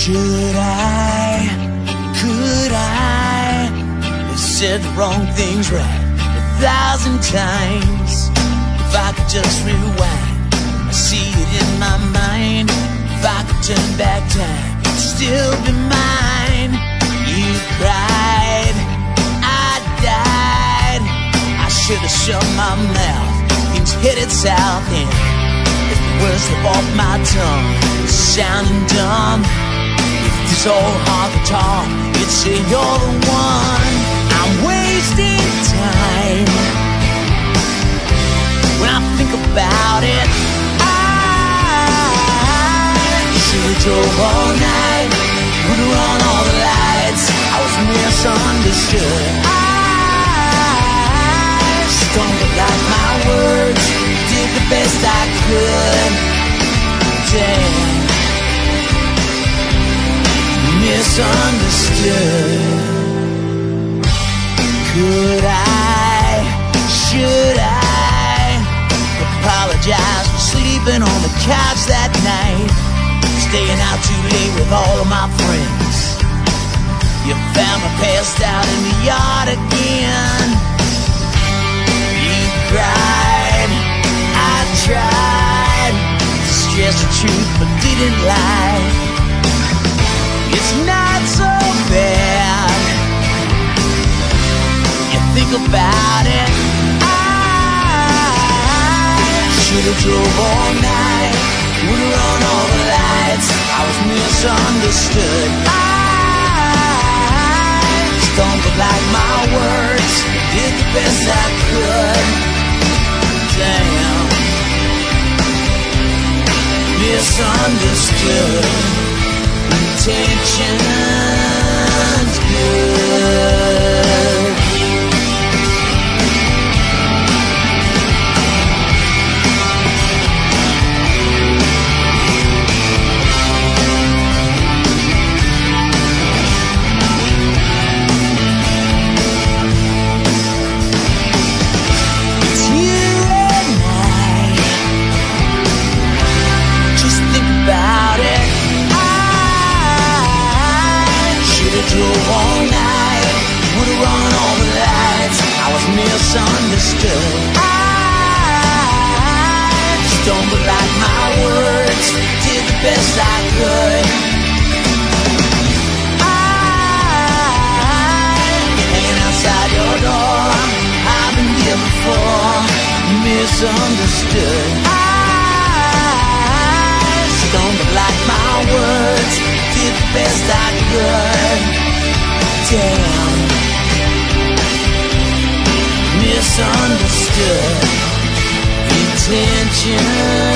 Should I, could I have said the wrong things right 1,000 times? If I could just rewind, I see it in my mind. If I could turn back time, it'd still be mine. You cried, I died. I should have shut my mouth. Things headed south and if the words slip off my tongue, sounding dumb. If this old heart could talk, it'd say you're the one. I'm wasting time. When I think about it, I should've drove all night, would've run all the lights. I was misunderstood. I stumbled like my words, did the best I could. Damn, misunderstood. Could I, should I apologize for sleeping on the couch that night, staying out too late with all of my friends? You found me passed out in the yard again. You cried, I tried to stress the truth but didn't lie. It's not so bad. You think about it, I should've drove all night, would've run all the lights. I was misunderstood. I stumbled like my words, did the best I could. Damn, misunderstood. Intentions good. It's you and I. Just think about it. Drove all night, would've run all the lights. I was misunderstood. I stumbled like my words, did the best I could. Hanging outside your door, I've been here before. Misunderstood. I stumbled like my words, did the best I could. Damn, misunderstood. Intention